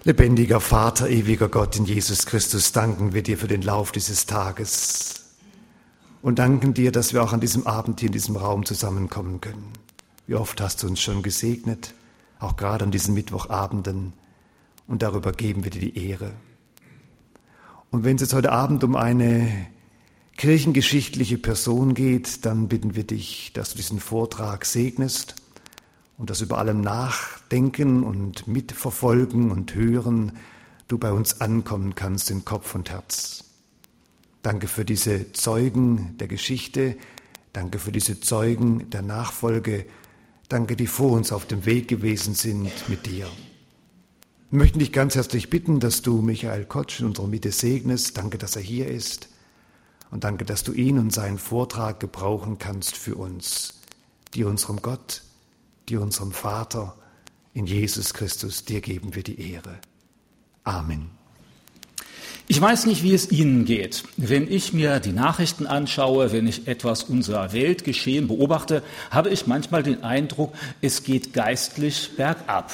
Lebendiger Vater, ewiger Gott, in Jesus Christus danken wir dir für den Lauf dieses Tages und danken dir, dass wir auch an diesem Abend hier in diesem Raum zusammenkommen können. Wie oft hast du uns schon gesegnet, auch gerade an diesen Mittwochabenden, und darüber geben wir dir die Ehre. Und wenn es jetzt heute Abend um eine kirchengeschichtliche Person geht, dann bitten wir dich, dass du diesen Vortrag segnest und dass über allem Nachdenken und Mitverfolgen und Hören du bei uns ankommen kannst in Kopf und Herz. Danke für diese Zeugen der Geschichte, danke für diese Zeugen der Nachfolge, danke, die vor uns auf dem Weg gewesen sind mit dir. Wir möchten dich ganz herzlich bitten, dass du Michael Kotsch in unserer Mitte segnest. Danke, dass er hier ist. Und danke, dass du ihn und seinen Vortrag gebrauchen kannst für uns, dir unserem Gott, dir unserem Vater, in Jesus Christus, dir geben wir die Ehre. Amen. Ich weiß nicht, wie es Ihnen geht. Wenn ich mir die Nachrichten anschaue, wenn ich etwas unser Weltgeschehen beobachte, habe ich manchmal den Eindruck, es geht geistlich bergab.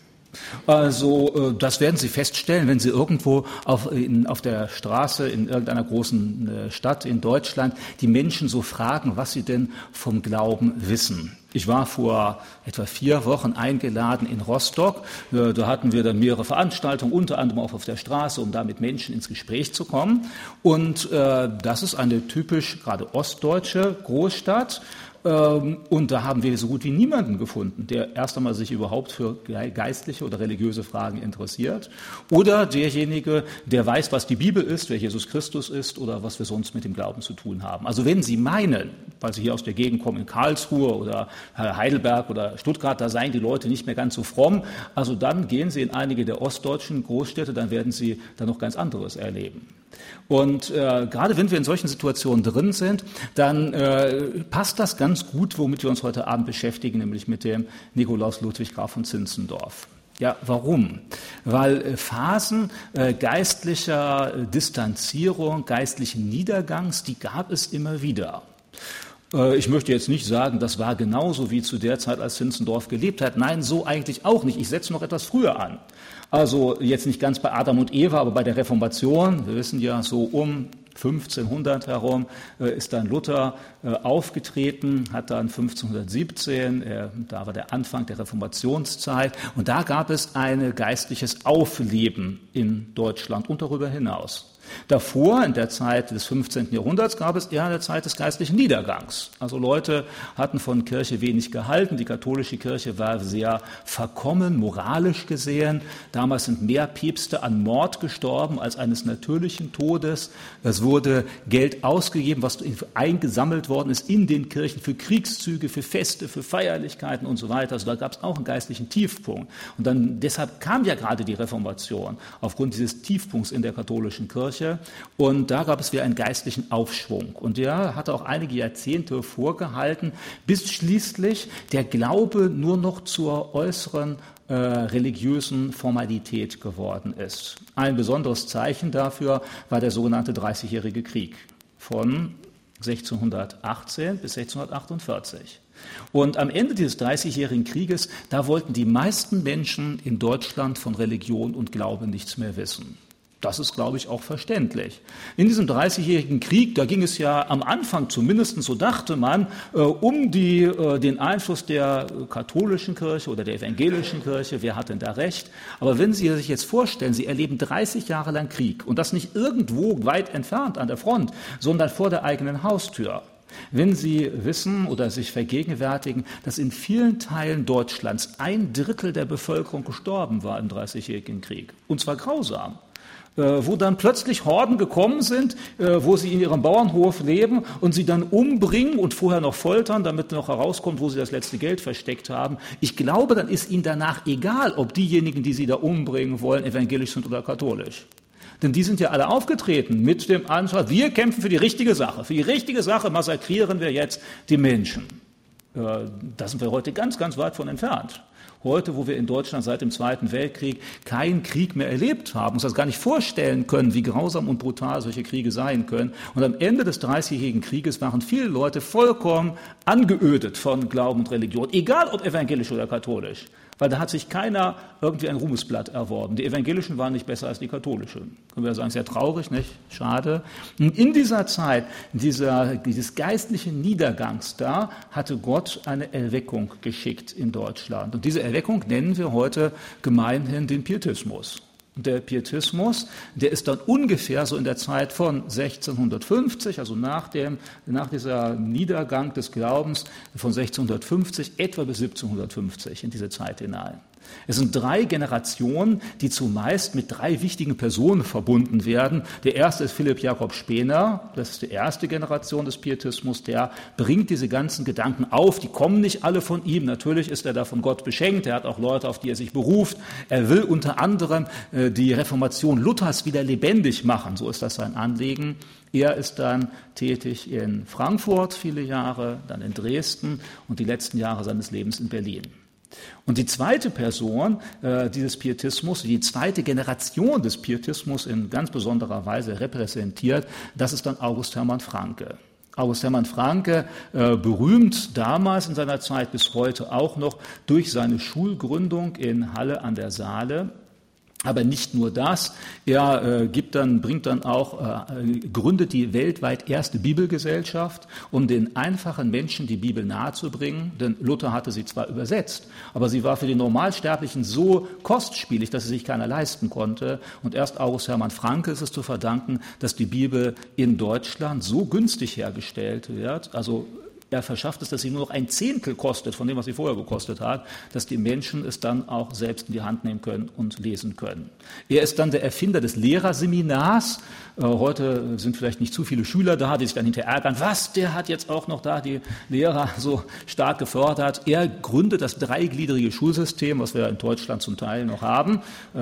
Also das werden Sie feststellen, wenn Sie irgendwo auf der Straße in irgendeiner großen Stadt in Deutschland die Menschen so fragen, was sie denn vom Glauben wissen. Ich war vor etwa 4 Wochen eingeladen in Rostock. Da hatten wir dann mehrere Veranstaltungen, unter anderem auch auf der Straße, um da mit Menschen ins Gespräch zu kommen. Und das ist eine typisch gerade ostdeutsche Großstadt. Und da haben wir so gut wie niemanden gefunden, der erst einmal sich überhaupt für geistliche oder religiöse Fragen interessiert. Oder derjenige, der weiß, was die Bibel ist, wer Jesus Christus ist oder was wir sonst mit dem Glauben zu tun haben. Also wenn Sie meinen, weil Sie hier aus der Gegend kommen, in Karlsruhe oder Heidelberg oder Stuttgart, da seien die Leute nicht mehr ganz so fromm, also dann gehen Sie in einige der ostdeutschen Großstädte, dann werden Sie da noch ganz anderes erleben. Und gerade wenn wir in solchen Situationen drin sind, dann passt das ganz gut, womit wir uns heute Abend beschäftigen, nämlich mit dem Nikolaus Ludwig Graf von Zinzendorf. Ja, warum? Weil Phasen geistlicher Distanzierung, geistlichen Niedergangs, die gab es immer wieder. Ich möchte jetzt nicht sagen, das war genauso wie zu der Zeit, als Zinzendorf gelebt hat. Nein, so eigentlich auch nicht. Ich setze noch etwas früher an. Also jetzt nicht ganz bei Adam und Eva, aber bei der Reformation. Wir wissen ja, so um 1500 herum ist dann Luther aufgetreten, hat dann 1517, da war der Anfang der Reformationszeit, und da gab es ein geistliches Aufleben in Deutschland und darüber hinaus. Davor, in der Zeit des 15. Jahrhunderts, gab es eher eine Zeit des geistlichen Niedergangs. Also Leute hatten von Kirche wenig gehalten. Die katholische Kirche war sehr verkommen, moralisch gesehen. Damals sind mehr Päpste an Mord gestorben als eines natürlichen Todes. Es wurde Geld ausgegeben, was eingesammelt worden ist in den Kirchen für Kriegszüge, für Feste, für Feierlichkeiten und so weiter. Also da gab es auch einen geistlichen Tiefpunkt. Und dann deshalb kam ja gerade die Reformation aufgrund dieses Tiefpunkts in der katholischen Kirche. Und da gab es wieder einen geistlichen Aufschwung. Und der hatte auch einige Jahrzehnte vorgehalten, bis schließlich der Glaube nur noch zur äußeren religiösen Formalität geworden ist. Ein besonderes Zeichen dafür war der sogenannte 30-jährige Krieg von 1618 bis 1648. Und am Ende dieses 30-jährigen Krieges, da wollten die meisten Menschen in Deutschland von Religion und Glaube nichts mehr wissen. Das ist, glaube ich, auch verständlich. In diesem 30-jährigen Krieg, da ging es ja am Anfang, zumindest so dachte man, um den Einfluss der katholischen Kirche oder der evangelischen Kirche. Wer hat denn da recht? Aber wenn Sie sich jetzt vorstellen, Sie erleben 30 Jahre lang Krieg und das nicht irgendwo weit entfernt an der Front, sondern vor der eigenen Haustür. Wenn Sie wissen oder sich vergegenwärtigen, dass in vielen Teilen Deutschlands 1/3 der Bevölkerung gestorben war im 30-jährigen Krieg, und zwar grausam, wo dann plötzlich Horden gekommen sind, wo sie in ihrem Bauernhof leben und sie dann umbringen und vorher noch foltern, damit noch herauskommt, wo sie das letzte Geld versteckt haben. Ich glaube, dann ist ihnen danach egal, ob diejenigen, die sie da umbringen wollen, evangelisch sind oder katholisch. Denn die sind ja alle aufgetreten mit dem Antrag, wir kämpfen für die richtige Sache. Für die richtige Sache massakrieren wir jetzt die Menschen. Da sind wir heute ganz, ganz weit von entfernt. Heute, wo wir in Deutschland seit dem Zweiten Weltkrieg keinen Krieg mehr erlebt haben, uns das gar nicht vorstellen können, wie grausam und brutal solche Kriege sein können. Und am Ende des 30-jährigen Krieges waren viele Leute vollkommen angeödet von Glauben und Religion, egal ob evangelisch oder katholisch. Weil da hat sich keiner irgendwie ein Ruhmesblatt erworben. Die Evangelischen waren nicht besser als die Katholischen. Können wir sagen, sehr traurig, nicht? Schade. Und in dieser Zeit, dieses geistlichen Niedergangs, da hatte Gott eine Erweckung geschickt in Deutschland. Und diese Erweckung nennen wir heute gemeinhin den Pietismus. Und der Pietismus, der ist dann ungefähr so in der Zeit von 1650, also nach dieser Niedergang des Glaubens von 1650, etwa bis 1750 in diese Zeit hinein. Es sind 3 Generationen, die zumeist mit 3 wichtigen Personen verbunden werden. Der erste ist Philipp Jakob Spener, das ist die erste Generation des Pietismus, der bringt diese ganzen Gedanken auf, die kommen nicht alle von ihm, natürlich ist er da von Gott beschenkt, er hat auch Leute, auf die er sich beruft, er will unter anderem die Reformation Luthers wieder lebendig machen, so ist das sein Anliegen. Er ist dann tätig in Frankfurt viele Jahre, dann in Dresden und die letzten Jahre seines Lebens in Berlin. Und die zweite Person dieses Pietismus, die zweite Generation des Pietismus in ganz besonderer Weise repräsentiert, das ist dann August Hermann Francke. August Hermann Francke, berühmt damals in seiner Zeit bis heute auch noch durch seine Schulgründung in Halle an der Saale. Aber nicht nur das, er gründet die weltweit erste Bibelgesellschaft, um den einfachen Menschen die Bibel nahezubringen. Denn Luther hatte sie zwar übersetzt, aber sie war für die Normalsterblichen so kostspielig, dass sie sich keiner leisten konnte. Und erst August Hermann Francke ist es zu verdanken, dass die Bibel in Deutschland so günstig hergestellt wird, also er verschafft es, dass sie nur noch 1/10 kostet von dem, was sie vorher gekostet hat, dass die Menschen es dann auch selbst in die Hand nehmen können und lesen können. Er ist dann der Erfinder des Lehrerseminars. Heute sind vielleicht nicht zu viele Schüler da, die sich dann hinterher ärgern, was, der hat jetzt auch noch da die Lehrer so stark gefördert. Er gründet das 3gliedrige Schulsystem, was wir in Deutschland zum Teil noch haben,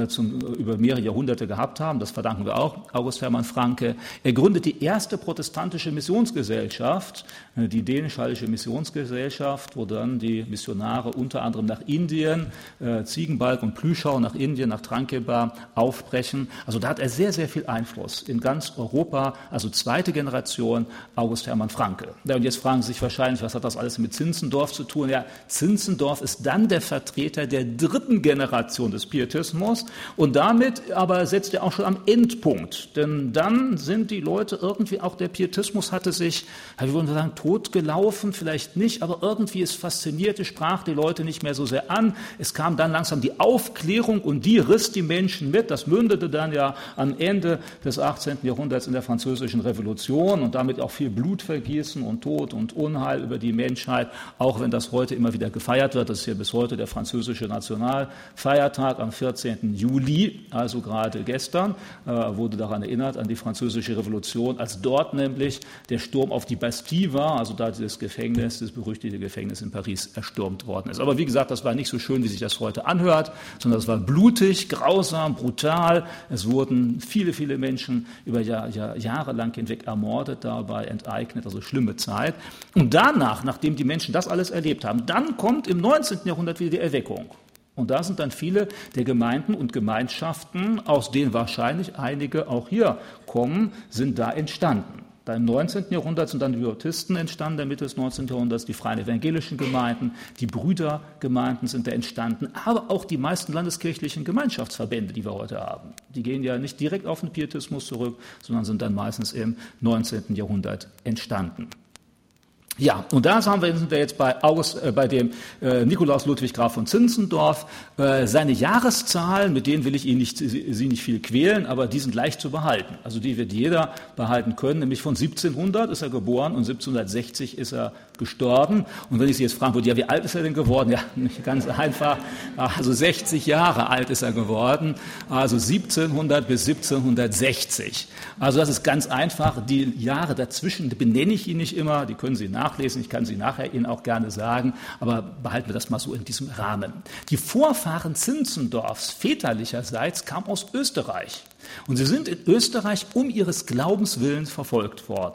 über mehrere Jahrhunderte gehabt haben. Das verdanken wir auch August Hermann Francke. Er gründet die erste protestantische Missionsgesellschaft, die dänisch-hallische Missionsgesellschaft, wo dann die Missionare unter anderem nach Indien, Ziegenbalg und Plüschau nach Indien, nach Trankebar aufbrechen. Also da hat er sehr, sehr viel Einfluss in ganz Europa, also zweite Generation August Hermann Francke. Ja, und jetzt fragen Sie sich wahrscheinlich, was hat das alles mit Zinzendorf zu tun? Ja, Zinzendorf ist dann der Vertreter der 3. Generation des Pietismus und damit aber setzt er auch schon am Endpunkt. Denn dann sind die Leute irgendwie, auch der Pietismus hatte sich, ich würde sagen, totgelaufen, vielleicht nicht, aber irgendwie es faszinierte, sprach die Leute nicht mehr so sehr an. Es kam dann langsam die Aufklärung und die riss die Menschen mit. Das mündete dann ja am Ende des 18. Jahrhunderts in der Französischen Revolution und damit auch viel Blutvergießen und Tod und Unheil über die Menschheit, auch wenn das heute immer wieder gefeiert wird. Das ist ja bis heute der französische Nationalfeiertag am 14. Juli, also gerade gestern, wurde daran erinnert, an die Französische Revolution, als dort nämlich der Sturm auf die Bastille war, also da das Gefängnis, das berüchtigte Gefängnis in Paris erstürmt worden ist. Aber wie gesagt, das war nicht so schön, wie sich das heute anhört, sondern es war blutig, grausam, brutal. Es wurden viele, viele Menschen über Jahre lang hinweg ermordet, dabei enteignet, also schlimme Zeit. Und danach, nachdem die Menschen das alles erlebt haben, dann kommt im 19. Jahrhundert wieder die Erweckung. Und da sind dann viele der Gemeinden und Gemeinschaften, aus denen wahrscheinlich einige auch hier kommen, sind da entstanden. Da im 19. Jahrhundert sind dann die Pietisten entstanden, in der Mitte des 19. Jahrhunderts die freien evangelischen Gemeinden, die Brüdergemeinden sind da entstanden, aber auch die meisten landeskirchlichen Gemeinschaftsverbände, die wir heute haben. Die gehen ja nicht direkt auf den Pietismus zurück, sondern sind dann meistens im 19. Jahrhundert entstanden. Ja, und da sind wir jetzt bei dem Nikolaus Ludwig Graf von Zinzendorf. Seine Jahreszahlen, mit denen will ich Sie nicht viel quälen, aber die sind leicht zu behalten. Also die wird jeder behalten können, nämlich von 1700 ist er geboren und 1760 ist er gestorben. Und wenn ich Sie jetzt fragen würde, ja, wie alt ist er denn geworden? Ja, nicht ganz einfach. Also 60 Jahre alt ist er geworden, also 1700 bis 1760. Also das ist ganz einfach. Die Jahre dazwischen benenne ich Ihnen nicht immer, die können Sie nachlesen, ich kann sie nachher Ihnen auch gerne sagen, aber behalten wir das mal so in diesem Rahmen. Die Vorfahren Zinzendorfs väterlicherseits kamen aus Österreich und sie sind in Österreich um ihres Glaubenswillens verfolgt worden.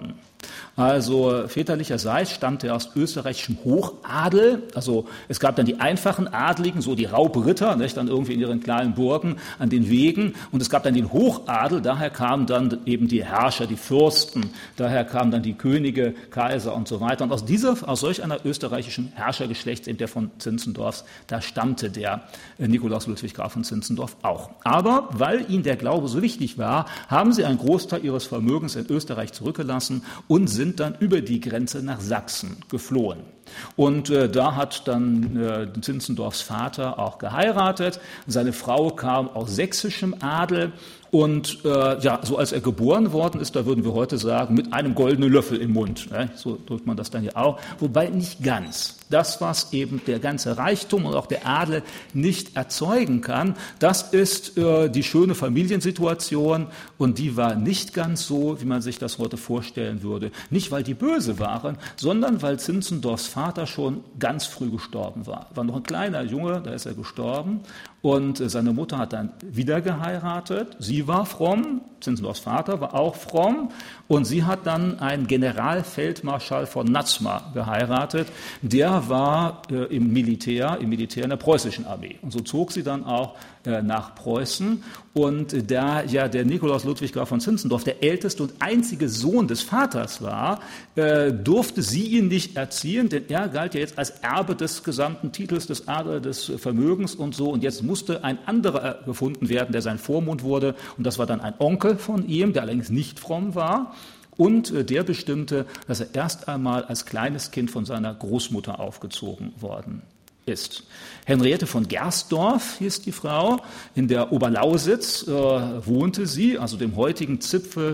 Also väterlicherseits stammte er aus österreichischem Hochadel. Also es gab dann die einfachen Adligen, so die Raubritter, nicht, dann irgendwie in ihren kleinen Burgen an den Wegen. Und es gab dann den Hochadel, daher kamen dann eben die Herrscher, die Fürsten, daher kamen dann die Könige, Kaiser und so weiter. Und aus solch einer österreichischen Herrschergeschlecht, eben der von Zinzendorfs, da stammte der Nikolaus Ludwig Graf von Zinzendorf auch. Aber weil ihnen der Glaube so wichtig war, haben sie einen Großteil ihres Vermögens in Österreich zurückgelassen und sind dann über die Grenze nach Sachsen geflohen. Und da hat dann Zinzendorfs Vater auch geheiratet. Seine Frau kam aus sächsischem Adel. Und so als er geboren worden ist, da würden wir heute sagen, mit einem goldenen Löffel im Mund. Ne? So drückt man das dann ja auch. Wobei nicht ganz. Das, was eben der ganze Reichtum und auch der Adel nicht erzeugen kann, das ist die schöne Familiensituation. Und die war nicht ganz so, wie man sich das heute vorstellen würde. Nicht, weil die böse waren, sondern weil Zinzendorfs Vater schon ganz früh gestorben war. War noch ein kleiner Junge, da ist er gestorben. Und seine Mutter hat dann wieder geheiratet. Sie war fromm, Zinzendorfs Vater war auch fromm. Und sie hat dann einen Generalfeldmarschall von Natzma geheiratet. Der war im Militär in der preußischen Armee. Und so zog sie dann auch nach Preußen. Und da ja der Nikolaus Ludwig Graf von Zinzendorf der älteste und einzige Sohn des Vaters war, durfte sie ihn nicht erziehen, denn er galt ja jetzt als Erbe des gesamten Titels, des Adels, des Vermögens und so. Und jetzt musste ein anderer gefunden werden, der sein Vormund wurde. Und das war dann ein Onkel von ihm, der allerdings nicht fromm war. Und der bestimmte, dass er erst einmal als kleines Kind von seiner Großmutter aufgezogen worden ist. Henriette von Gersdorf hieß die Frau. In der Oberlausitz wohnte sie, also dem heutigen Zipfel,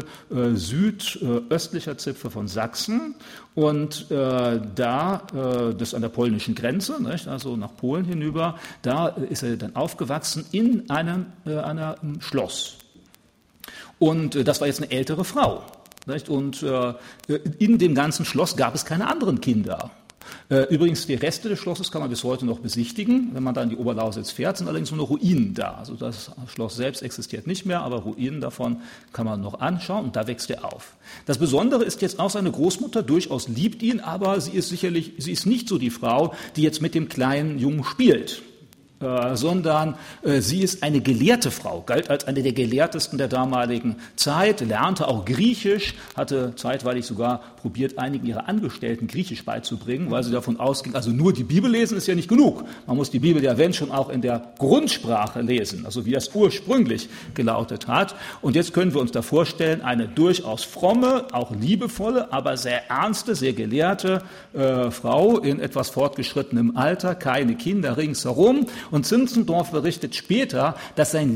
südöstlicher Zipfel von Sachsen. Und das an der polnischen Grenze, nicht, also nach Polen hinüber, da ist er dann aufgewachsen in einem Schloss. Und das war jetzt eine ältere Frau. Nicht? Und in dem ganzen Schloss gab es keine anderen Kinder. Übrigens, die Reste des Schlosses kann man bis heute noch besichtigen. Wenn man dann in die Oberlausitz fährt, sind allerdings nur noch Ruinen da. Also das Schloss selbst existiert nicht mehr, aber Ruinen davon kann man noch anschauen und da wächst er auf. Das Besondere ist jetzt auch, seine Großmutter durchaus liebt ihn, aber sie ist nicht so die Frau, die jetzt mit dem kleinen Jungen spielt. Sondern sie ist eine gelehrte Frau, galt als eine der gelehrtesten der damaligen Zeit, lernte auch Griechisch, hatte zeitweilig sogar probiert, einigen ihrer Angestellten Griechisch beizubringen, weil sie davon ausging, also nur die Bibel lesen ist ja nicht genug. Man muss die Bibel ja, wenn schon, auch in der Grundsprache lesen, also wie das ursprünglich gelautet hat. Und jetzt können wir uns da vorstellen, eine durchaus fromme, auch liebevolle, aber sehr ernste, sehr gelehrte Frau in etwas fortgeschrittenem Alter, keine Kinder ringsherum. Und Zinzendorf berichtet später, dass sein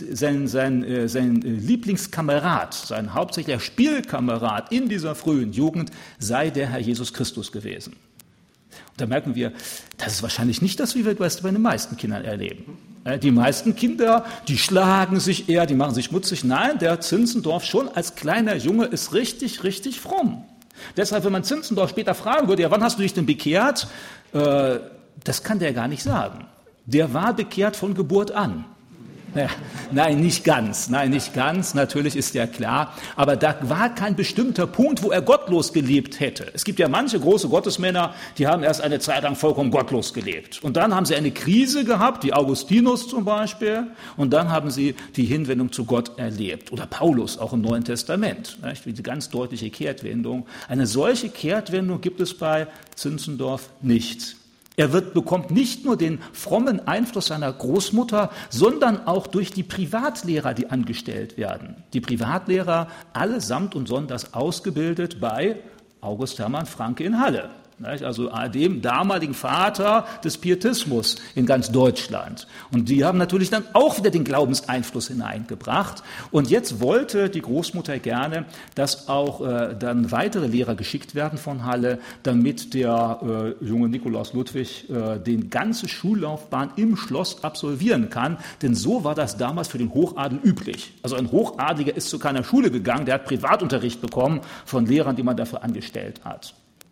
Lieblingskamerad, sein hauptsächlicher Spielkamerad in dieser frühen Jugend sei der Herr Jesus Christus gewesen. Und da merken wir, das ist wahrscheinlich nicht das, wie wir das bei den meisten Kindern erleben. Die meisten Kinder, die schlagen sich eher, die machen sich schmutzig. Nein, der Zinzendorf schon als kleiner Junge ist richtig, richtig fromm. Deshalb, wenn man Zinzendorf später fragen würde, ja, wann hast du dich denn bekehrt? Das kann der gar nicht sagen. Der war bekehrt von Geburt an. Naja, nein, nicht ganz, natürlich ist ja klar. Aber da war kein bestimmter Punkt, wo er gottlos gelebt hätte. Es gibt ja manche große Gottesmänner, die haben erst eine Zeit lang vollkommen gottlos gelebt. Und dann haben sie eine Krise gehabt, wie Augustinus zum Beispiel. Und dann haben sie die Hinwendung zu Gott erlebt. Oder Paulus, auch im Neuen Testament. Die ganz deutliche Kehrtwendung. Eine solche Kehrtwendung gibt es bei Zinzendorf nicht. Er bekommt nicht nur den frommen Einfluss seiner Großmutter, sondern auch durch die Privatlehrer, die angestellt werden. Die Privatlehrer allesamt und sonders ausgebildet bei August Hermann Francke in Halle. Also dem damaligen Vater des Pietismus in ganz Deutschland. Und die haben natürlich dann auch wieder den Glaubenseinfluss hineingebracht. Und jetzt wollte die Großmutter gerne, dass auch dann weitere Lehrer geschickt werden von Halle, damit der junge Nikolaus Ludwig den ganze Schullaufbahn im Schloss absolvieren kann. Denn so war das damals für den Hochadel üblich. Also ein Hochadliger ist zu keiner Schule gegangen, der hat Privatunterricht bekommen von Lehrern, die man dafür angestellt hat.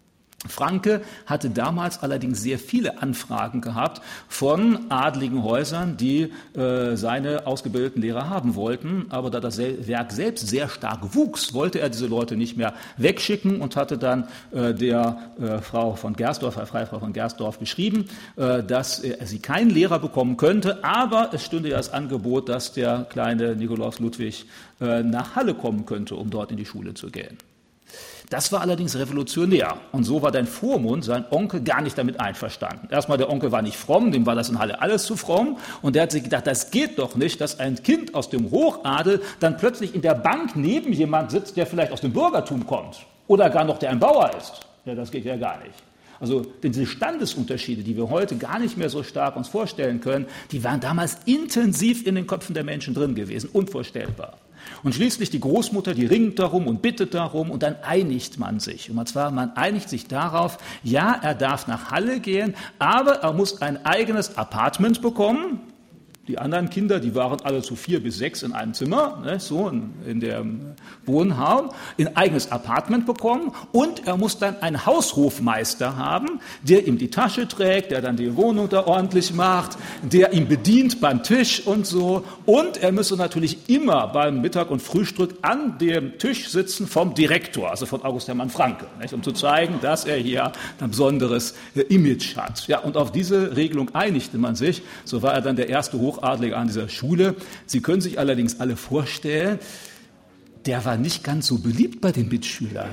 Franke hatte damals allerdings sehr viele Anfragen gehabt von adligen Häusern, die seine ausgebildeten Lehrer haben wollten. Aber da das Werk selbst sehr stark wuchs, wollte er diese Leute nicht mehr wegschicken und hatte dann der Freifrau von Gersdorf geschrieben, dass sie keinen Lehrer bekommen könnte, aber es stünde ja das Angebot, dass der kleine Nikolaus Ludwig nach Halle kommen könnte, um dort in die Schule zu gehen. Das war allerdings revolutionär. Und so war dein Vormund, sein Onkel, gar nicht damit einverstanden. Erstmal, der Onkel war nicht fromm, dem war das in Halle alles zu fromm. Und der hat sich gedacht, das geht doch nicht, dass ein Kind aus dem Hochadel dann plötzlich in der Bank neben jemand sitzt, der vielleicht aus dem Bürgertum kommt. Oder gar noch der ein Bauer ist. Ja, das geht ja gar nicht. Also diese Standesunterschiede, die wir heute gar nicht mehr so stark uns vorstellen können, die waren damals intensiv in den Köpfen der Menschen drin gewesen. Unvorstellbar. Und schließlich die Großmutter, die ringt darum und bittet darum und dann einigt man sich. Und zwar, man einigt sich darauf, ja, er darf nach Halle gehen, aber er muss ein eigenes Apartment bekommen. Die anderen Kinder, die waren alle zu 4 bis 6 in einem Zimmer, ne, so in dem Wohnraum, ein eigenes Apartment bekommen und er muss dann einen Haushofmeister haben, der ihm die Tasche trägt, der dann die Wohnung da ordentlich macht, der ihn bedient beim Tisch und so. Und er müsse natürlich immer beim Mittag und Frühstück an dem Tisch sitzen vom Direktor, also von August Hermann Franke, nicht, um zu zeigen, dass er hier ein besonderes Image hat. Ja, und auf diese Regelung einigte man sich. So war er dann der erste Hochadlige an dieser Schule. Sie können sich allerdings alle vorstellen, der war nicht ganz so beliebt bei den Mitschülern.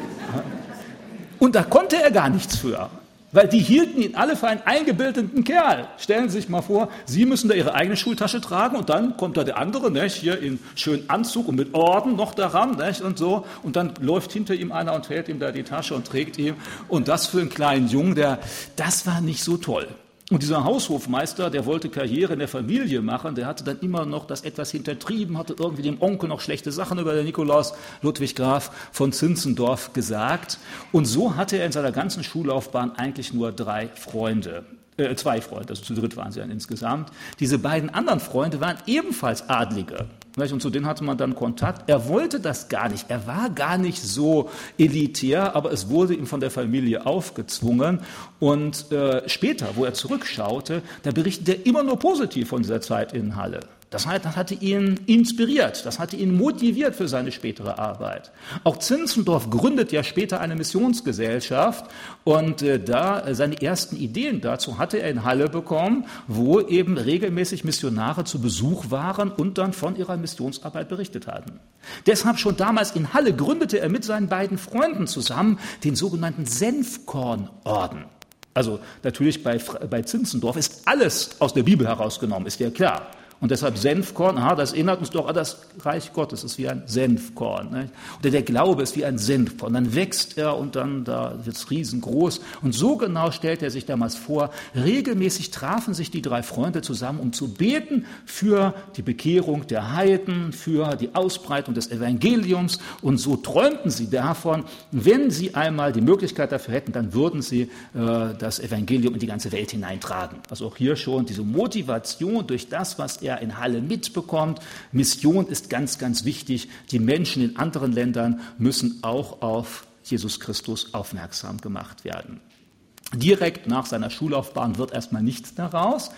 Und da konnte er gar nichts für, weil die hielten ihn alle für einen eingebildeten Kerl. Stellen Sie sich mal vor, Sie müssen da Ihre eigene Schultasche tragen und dann kommt da der andere, nicht, hier in schönen Anzug und mit Orden noch daran, nicht, und so. Und dann läuft hinter ihm einer und hält ihm da die Tasche und trägt ihm. Und das für einen kleinen Jungen, das war nicht so toll. Und dieser Haushofmeister, der wollte Karriere in der Familie machen, der hatte dann immer noch das etwas hintertrieben, hatte irgendwie dem Onkel noch schlechte Sachen über den Nikolaus Ludwig Graf von Zinzendorf gesagt. Und so hatte er in seiner ganzen Schullaufbahn eigentlich nur 2 Freunde, also zu dritt waren sie dann insgesamt. Diese beiden anderen Freunde waren ebenfalls Adlige. Und zu denen hatte man dann Kontakt. Er wollte das gar nicht. Er war gar nicht so elitär, aber es wurde ihm von der Familie aufgezwungen. Und später, wo er zurückschaute, da berichtet er immer nur positiv von dieser Zeit in Halle. Das hatte ihn inspiriert, das hatte ihn motiviert für seine spätere Arbeit. Auch Zinzendorf gründet ja später eine Missionsgesellschaft und da seine ersten Ideen dazu hatte er in Halle bekommen, wo eben regelmäßig Missionare zu Besuch waren und dann von ihrer Missionsarbeit berichtet hatten. Deshalb schon damals in Halle gründete er mit seinen beiden Freunden zusammen den sogenannten Senfkornorden. Also natürlich bei Zinzendorf ist alles aus der Bibel herausgenommen, ist ja klar. Und deshalb Senfkorn, das erinnert uns doch an das Reich Gottes, ist wie ein Senfkorn. Ne? Oder der Glaube ist wie ein Senfkorn. Dann wächst er und dann da wird es riesengroß. Und so genau stellt er sich damals vor, regelmäßig trafen sich die 3 Freunde zusammen, um zu beten für die Bekehrung der Heiden, für die Ausbreitung des Evangeliums. Und so träumten sie davon, wenn sie einmal die Möglichkeit dafür hätten, dann würden sie das Evangelium in die ganze Welt hineintragen. Also auch hier schon diese Motivation durch das, was er in Halle mitbekommt. Mission ist ganz, ganz wichtig. Die Menschen in anderen Ländern müssen auch auf Jesus Christus aufmerksam gemacht werden. Direkt nach seiner Schullaufbahn wird erstmal nichts daraus.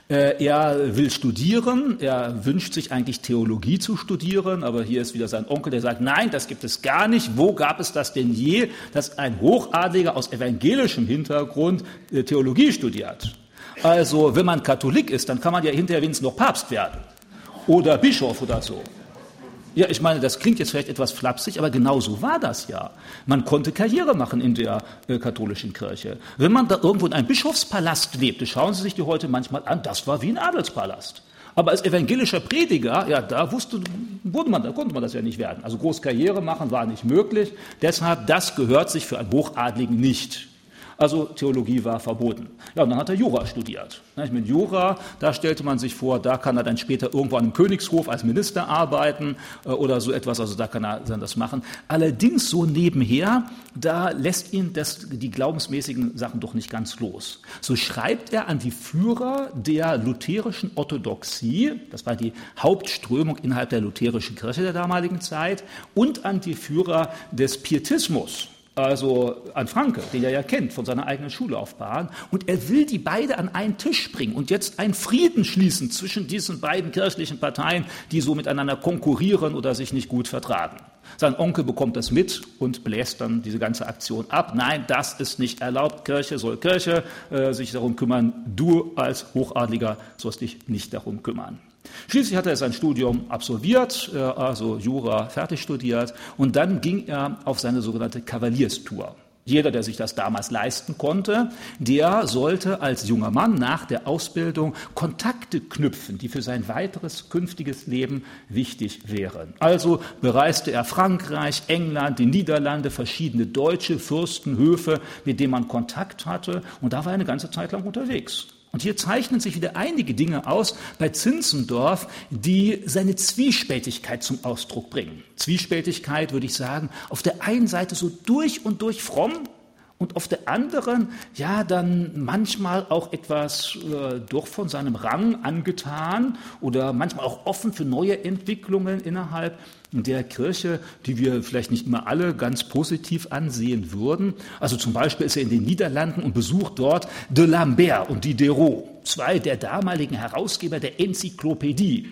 Er will studieren, er wünscht sich eigentlich Theologie zu studieren, aber hier ist wieder sein Onkel, der sagt, nein, das gibt es gar nicht. Wo gab es das denn je, dass ein Hochadliger aus evangelischem Hintergrund Theologie studiert? Also, wenn man Katholik ist, dann kann man ja hinterher wenigstens noch Papst werden oder Bischof oder so. Ja, ich meine, das klingt jetzt vielleicht etwas flapsig, aber genau so war das ja. Man konnte Karriere machen in der katholischen Kirche. Wenn man da irgendwo in einem Bischofspalast lebte, schauen Sie sich die heute manchmal an, das war wie ein Adelspalast. Aber als evangelischer Prediger, ja, da konnte man das ja nicht werden. Also groß Karriere machen war nicht möglich. Deshalb, das gehört sich für einen Hochadligen nicht. Also Theologie war verboten. Ja, und dann hat er Jura studiert. Mit Jura, da stellte man sich vor, da kann er dann später irgendwo an einem Königshof als Minister arbeiten oder so etwas, also da kann er dann das machen. Allerdings so nebenher, da lässt ihn die glaubensmäßigen Sachen doch nicht ganz los. So schreibt er an die Führer der lutherischen Orthodoxie, das war die Hauptströmung innerhalb der lutherischen Kirche der damaligen Zeit, und an die Führer des Pietismus. also an Franke, den er ja kennt von seiner eigenen Schullaufbahn. Und er will die beide an einen Tisch bringen und jetzt einen Frieden schließen zwischen diesen beiden kirchlichen Parteien, die so miteinander konkurrieren oder sich nicht gut vertragen. Sein Onkel bekommt das mit und bläst dann diese ganze Aktion ab. Nein, das ist nicht erlaubt. Kirche soll Kirche sich darum kümmern. Du als Hochadliger sollst dich nicht darum kümmern. Schließlich hat er sein Studium absolviert, also Jura fertig studiert, und dann ging er auf seine sogenannte Kavalierstour. Jeder, der sich das damals leisten konnte, der sollte als junger Mann nach der Ausbildung Kontakte knüpfen, die für sein weiteres künftiges Leben wichtig wären. Also bereiste er Frankreich, England, die Niederlande, verschiedene deutsche Fürstenhöfe, mit denen man Kontakt hatte, und da war er eine ganze Zeit lang unterwegs. Und hier zeichnen sich wieder einige Dinge aus bei Zinzendorf, die seine Zwiespältigkeit zum Ausdruck bringen. Zwiespältigkeit, würde ich sagen, auf der einen Seite so durch und durch fromm und auf der anderen, ja, dann manchmal auch etwas doch von seinem Rang angetan oder manchmal auch offen für neue Entwicklungen innerhalb der Kirche, die wir vielleicht nicht immer alle ganz positiv ansehen würden. Also zum Beispiel ist er in den Niederlanden und besucht dort de Lambert und Diderot, zwei der damaligen Herausgeber der Enzyklopädie.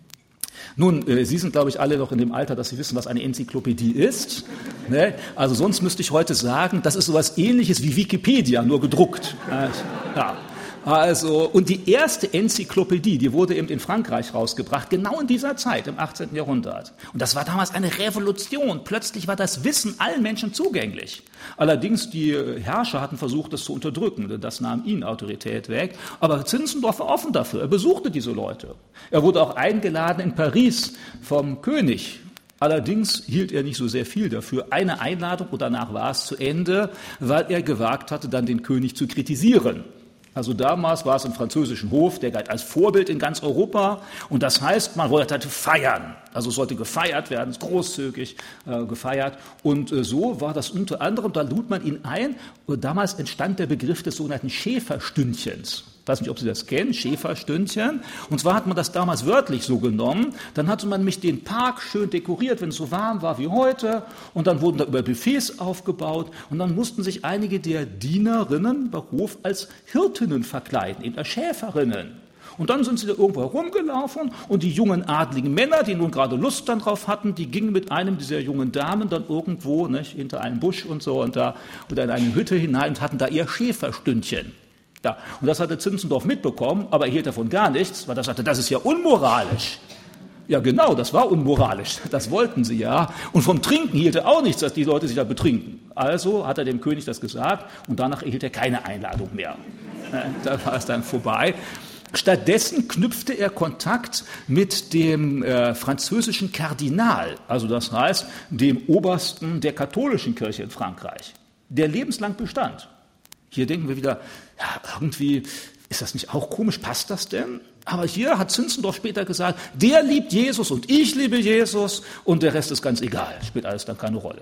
Nun, Sie sind, glaube ich, alle noch in dem Alter, dass Sie wissen, was eine Enzyklopädie ist. Ne? Also sonst müsste ich heute sagen, das ist sowas Ähnliches wie Wikipedia, nur gedruckt. Ja. Also, und die erste Enzyklopädie, die wurde eben in Frankreich rausgebracht, genau in dieser Zeit, im 18. Jahrhundert. Und das war damals eine Revolution. Plötzlich war das Wissen allen Menschen zugänglich. Allerdings, die Herrscher hatten versucht, das zu unterdrücken, denn das nahm ihnen Autorität weg. Aber Zinzendorf war offen dafür. Er besuchte diese Leute. Er wurde auch eingeladen in Paris vom König. Allerdings hielt er nicht so sehr viel dafür. Eine Einladung und danach war es zu Ende, weil er gewagt hatte, dann den König zu kritisieren. Also damals war es im französischen Hof, der galt als Vorbild in ganz Europa. Und das heißt, man wollte feiern. Also es sollte gefeiert werden, großzügig gefeiert. Und so war das unter anderem, da lud man ihn ein. Und damals entstand der Begriff des sogenannten Schäferstündchens. Ich weiß nicht, ob Sie das kennen, Schäferstündchen. Und zwar hat man das damals wörtlich so genommen. Dann hatte man nämlich den Park schön dekoriert, wenn es so warm war wie heute. Und dann wurden da über Buffets aufgebaut. Und dann mussten sich einige der Dienerinnen bei Hof als Hirtinnen verkleiden, eben als Schäferinnen. Und dann sind sie da irgendwo herumgelaufen und die jungen adligen Männer, die nun gerade Lust dann drauf hatten, die gingen mit einem dieser jungen Damen dann irgendwo, nicht, hinter einem Busch und so und da oder in eine Hütte hinein und hatten da ihr Schäferstündchen. Ja, und das hatte Zinzendorf mitbekommen, aber er hielt davon gar nichts, weil er sagte, das ist ja unmoralisch. Ja genau, das war unmoralisch, das wollten sie ja. Und vom Trinken hielt er auch nichts, dass die Leute sich da betrinken. Also hat er dem König das gesagt und danach erhielt er keine Einladung mehr. Da war es dann vorbei. Stattdessen knüpfte er Kontakt mit dem französischen Kardinal, also das heißt dem Obersten der katholischen Kirche in Frankreich, der lebenslang bestand. Hier denken wir wieder, ja, irgendwie ist das nicht auch komisch, passt das denn? Aber hier hat Zinzendorf später gesagt, der liebt Jesus und ich liebe Jesus und der Rest ist ganz egal, spielt alles dann keine Rolle.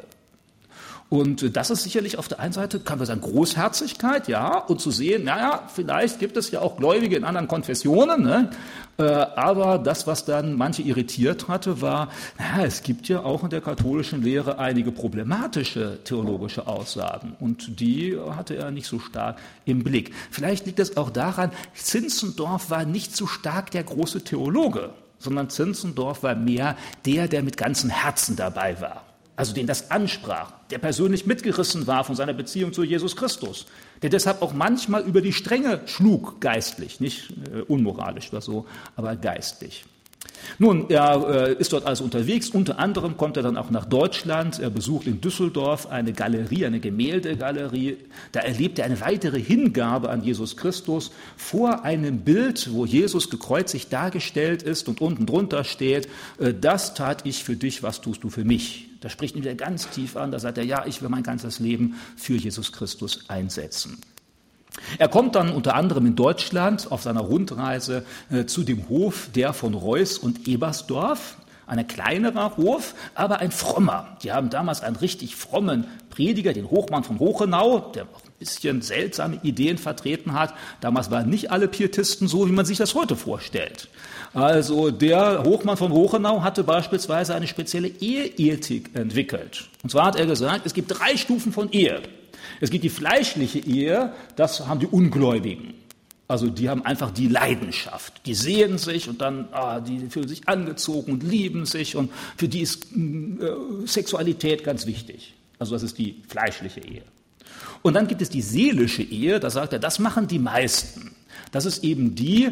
Und das ist sicherlich auf der einen Seite, kann man sagen, Großherzigkeit, ja, und zu sehen, naja, vielleicht gibt es ja auch Gläubige in anderen Konfessionen, ne? Aber das, was dann manche irritiert hatte, war, naja, es gibt ja auch in der katholischen Lehre einige problematische theologische Aussagen und die hatte er nicht so stark im Blick. Vielleicht liegt es auch daran, Zinzendorf war nicht so stark der große Theologe, sondern Zinzendorf war mehr der mit ganzem Herzen dabei war. Also den das ansprach, der persönlich mitgerissen war von seiner Beziehung zu Jesus Christus, der deshalb auch manchmal über die Stränge schlug, geistlich, nicht unmoralisch oder so, aber geistlich. Nun, er ist dort also unterwegs, unter anderem kommt er dann auch nach Deutschland, er besucht in Düsseldorf eine Galerie, eine Gemäldegalerie, da erlebt er eine weitere Hingabe an Jesus Christus vor einem Bild, wo Jesus gekreuzigt dargestellt ist und unten drunter steht, das tat ich für dich, was tust du für mich? Da spricht ihn wieder ganz tief an, da sagt er, ja, ich will mein ganzes Leben für Jesus Christus einsetzen. Er kommt dann unter anderem in Deutschland auf seiner Rundreise zu dem Hof der von Reuß und Ebersdorf, ein kleinerer Hof, aber ein frommer. Die haben damals einen richtig frommen Prediger, den Hochmann von Hochenau, der bisschen seltsame Ideen vertreten hat. Damals waren nicht alle Pietisten so, wie man sich das heute vorstellt. Also der Hochmann von Hochenau hatte beispielsweise eine spezielle Eheethik entwickelt. Und zwar hat er gesagt, es gibt 3 Stufen von Ehe. Es gibt die fleischliche Ehe, das haben die Ungläubigen. Also die haben einfach die Leidenschaft. Die sehen sich und dann, die fühlen sich angezogen und lieben sich und für die ist Sexualität ganz wichtig. Also das ist die fleischliche Ehe. Und dann gibt es die seelische Ehe, da sagt er, das machen die meisten. Das ist eben die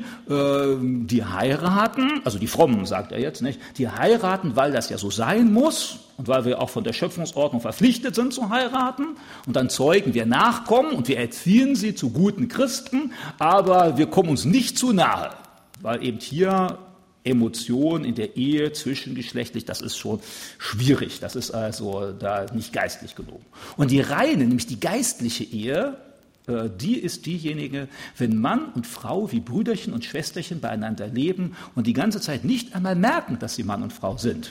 heiraten, also die Frommen, sagt er jetzt, nicht? Die heiraten, weil das ja so sein muss und weil wir auch von der Schöpfungsordnung verpflichtet sind zu heiraten. Und dann zeugen wir Nachkommen und wir erziehen sie zu guten Christen, aber wir kommen uns nicht zu nahe, weil eben hier Emotion in der Ehe zwischengeschlechtlich, das ist schon schwierig, das ist also da nicht geistlich genug. Und die reine, nämlich die geistliche Ehe, die ist diejenige, wenn Mann und Frau wie Brüderchen und Schwesterchen beieinander leben und die ganze Zeit nicht einmal merken, dass sie Mann und Frau sind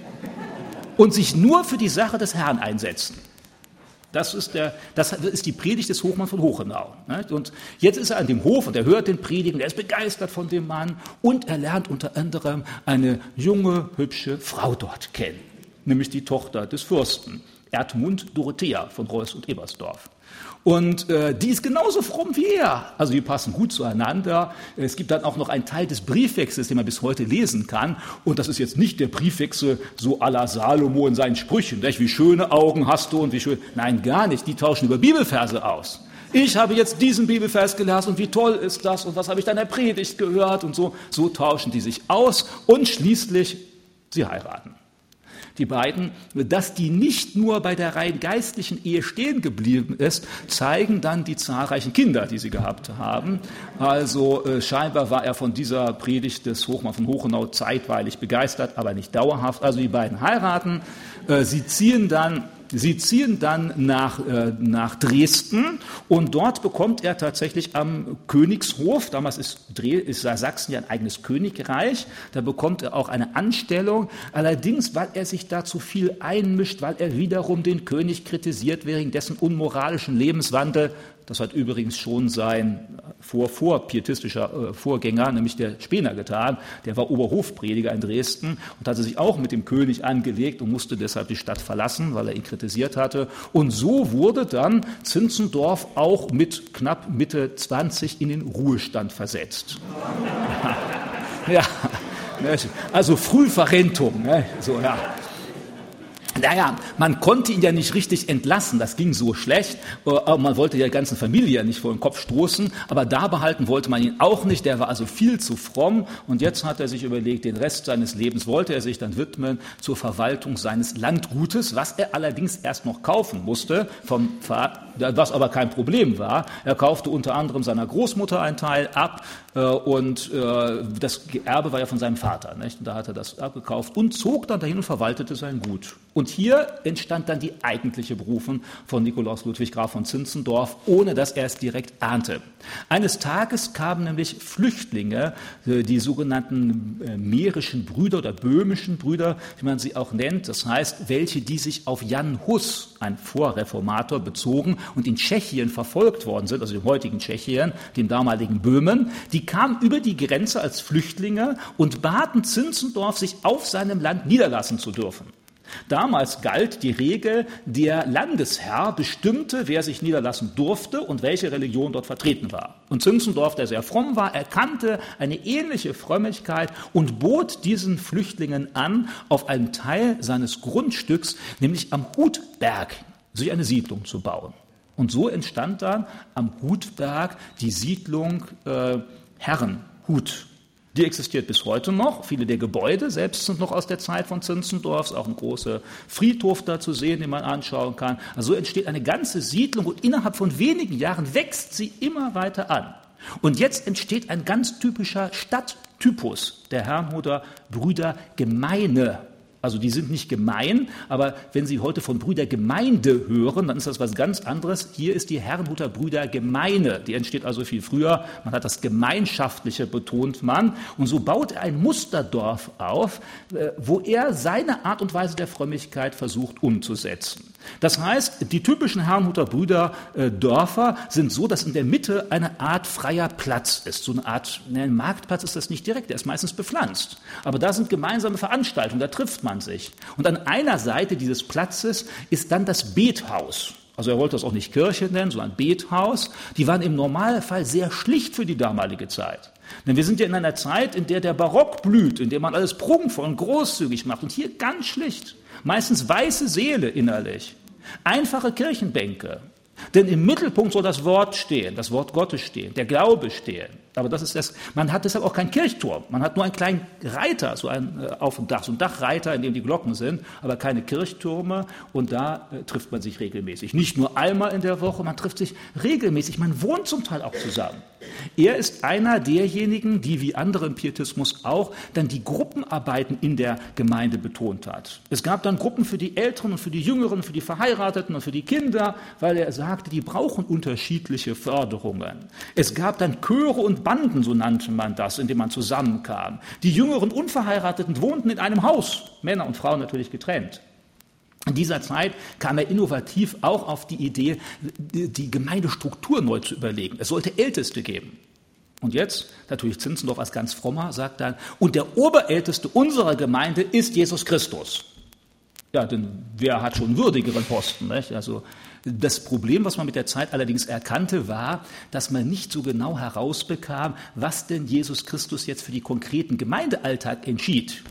und sich nur für die Sache des Herrn einsetzen. Das ist die Predigt des Hochmanns von Hochenau. Und jetzt ist er an dem Hof und er hört den Predigen, er ist begeistert von dem Mann und er lernt unter anderem eine junge, hübsche Frau dort kennen, nämlich die Tochter des Fürsten, Erdmund Dorothea von Reuß und Ebersdorf. Und die ist genauso fromm wie er. Also die passen gut zueinander. Es gibt dann auch noch einen Teil des Briefwechsels, den man bis heute lesen kann. Und das ist jetzt nicht der Briefwechsel so à la Salomo in seinen Sprüchen. Wie schöne Augen hast du und wie schön. Nein, gar nicht. Die tauschen über Bibelverse aus. Ich habe jetzt diesen Bibelvers gelesen und wie toll ist das und was habe ich dann in der Predigt gehört und so. So tauschen die sich aus und schließlich sie heiraten. Die beiden, dass die nicht nur bei der rein geistlichen Ehe stehen geblieben ist, zeigen dann die zahlreichen Kinder, die sie gehabt haben. Also scheinbar war er von dieser Predigt des Hochmann von Hochenau zeitweilig begeistert, aber nicht dauerhaft. Also die beiden heiraten, sie ziehen dann nach Dresden und dort bekommt er tatsächlich am Königshof, damals ist Sachsen ja ein eigenes Königreich, da bekommt er auch eine Anstellung, allerdings, weil er sich da zu viel einmischt, weil er wiederum den König kritisiert wegen dessen unmoralischen Lebenswandel. Das hat übrigens schon sein vorpietistischer Vorgänger, nämlich der Spener, getan. Der war Oberhofprediger in Dresden und hatte sich auch mit dem König angelegt und musste deshalb die Stadt verlassen, weil er ihn kritisiert hatte. Und so wurde dann Zinzendorf auch mit knapp Mitte 20 in den Ruhestand versetzt. Ja, also Frühverrentung. So, ja. Naja, man konnte ihn ja nicht richtig entlassen, das ging so schlecht, aber man wollte der ganzen Familie ja nicht vor den Kopf stoßen, aber da behalten wollte man ihn auch nicht, der war also viel zu fromm und jetzt hat er sich überlegt, den Rest seines Lebens wollte er sich dann widmen zur Verwaltung seines Landgutes, was er allerdings erst noch kaufen musste, was aber kein Problem war. Er kaufte unter anderem seiner Großmutter einen Teil ab und das Erbe war ja von seinem Vater, nicht? Und da hat er das abgekauft und zog dann dahin und verwaltete sein Gut. Und hier entstand dann die eigentliche Berufung von Nikolaus Ludwig Graf von Zinzendorf, ohne dass er es direkt ahnte. Eines Tages kamen nämlich Flüchtlinge, die sogenannten mährischen Brüder oder böhmischen Brüder, wie man sie auch nennt, das heißt, welche, die sich auf Jan Hus, ein Vorreformator, bezogen und in Tschechien verfolgt worden sind, also dem heutigen Tschechien, dem damaligen Böhmen, die kamen über die Grenze als Flüchtlinge und baten Zinzendorf, sich auf seinem Land niederlassen zu dürfen. Damals galt die Regel, der Landesherr bestimmte, wer sich niederlassen durfte und welche Religion dort vertreten war. Und Zinzendorf, der sehr fromm war, erkannte eine ähnliche Frömmigkeit und bot diesen Flüchtlingen an, auf einem Teil seines Grundstücks, nämlich am Hutberg, sich eine Siedlung zu bauen. Und so entstand dann am Hutberg die Siedlung Herrenhut. Die existiert bis heute noch. Viele der Gebäude selbst sind noch aus der Zeit von Zinzendorf. Auch ein großer Friedhof da zu sehen, den man anschauen kann. Also so entsteht eine ganze Siedlung und innerhalb von wenigen Jahren wächst sie immer weiter an. Und jetzt entsteht ein ganz typischer Stadttypus der Herrnhuter Brüder Gemeine. Also die sind nicht gemein, aber wenn Sie heute von Brüdergemeinde hören, dann ist das was ganz anderes. Hier ist die Herrnhuter Brüdergemeine. Die entsteht also viel früher. Man hat das Gemeinschaftliche betont man. Und so baut er ein Musterdorf auf, wo er seine Art und Weise der Frömmigkeit versucht umzusetzen. Das heißt, die typischen Herrnhuter Brüderdörfer sind so, dass in der Mitte eine Art freier Platz ist. So eine Art, ein Marktplatz ist das nicht direkt, der ist meistens bepflanzt. Aber da sind gemeinsame Veranstaltungen, da trifft man sich. Und an einer Seite dieses Platzes ist dann das Bethaus. Also er wollte das auch nicht Kirche nennen, sondern Bethaus. Die waren im Normalfall sehr schlicht für die damalige Zeit. Denn wir sind ja in einer Zeit, in der der Barock blüht, in der man alles prunkvoll und großzügig macht. Und hier ganz schlicht. Meistens weiße Seele innerlich. Einfache Kirchenbänke. Denn im Mittelpunkt soll das Wort stehen, das Wort Gottes stehen, der Glaube stehen. Aber das ist das, man hat deshalb auch keinen Kirchturm. Man hat nur einen kleinen Reiter, so ein auf dem Dach, so ein Dachreiter, in dem die Glocken sind, aber keine Kirchtürme. Und da trifft man sich regelmäßig. Nicht nur einmal in der Woche, man trifft sich regelmäßig. Man wohnt zum Teil auch zusammen. Er ist einer derjenigen, die wie andere im Pietismus auch dann die Gruppenarbeiten in der Gemeinde betont hat. Es gab dann Gruppen für die Älteren und für die Jüngeren, für die Verheirateten und für die Kinder, weil er sagte, die brauchen unterschiedliche Förderungen. Es gab dann Chöre und Banden, so nannte man das, in dem man zusammenkam. Die Jüngeren Unverheirateten wohnten in einem Haus, Männer und Frauen natürlich getrennt. In dieser Zeit kam er innovativ auch auf die Idee, die Gemeindestruktur neu zu überlegen. Es sollte Älteste geben. Und jetzt, natürlich Zinzendorf als ganz frommer, sagt dann, und der Oberälteste unserer Gemeinde ist Jesus Christus. Ja, denn wer hat schon einen würdigeren Posten, nicht? Also das Problem, was man mit der Zeit allerdings erkannte, war, dass man nicht so genau herausbekam, was denn Jesus Christus jetzt für die konkreten Gemeindealltag entschied.